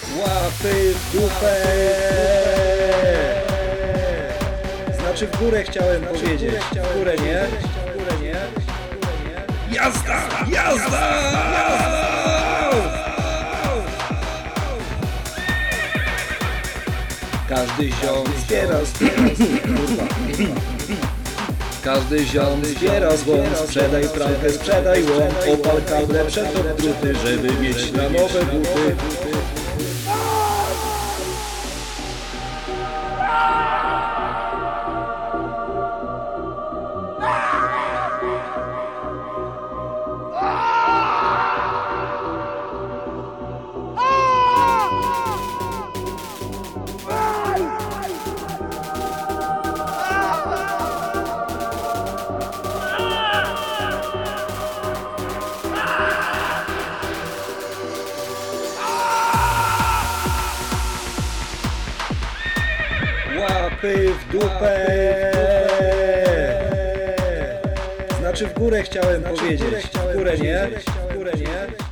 Łapy w dupę! Znaczy w górę chciałem powiedzieć. W górę nie? Jazda! Jazda! Każdy ziom zbiera Każdy ziom zbiera złom. Sprzedaj pralkę, sprzedaj łom. Opal kable, przetop druty, żeby mieć na nowe buty. Łapy w dupę! Znaczy w górę chciałem powiedzieć. W górę nie?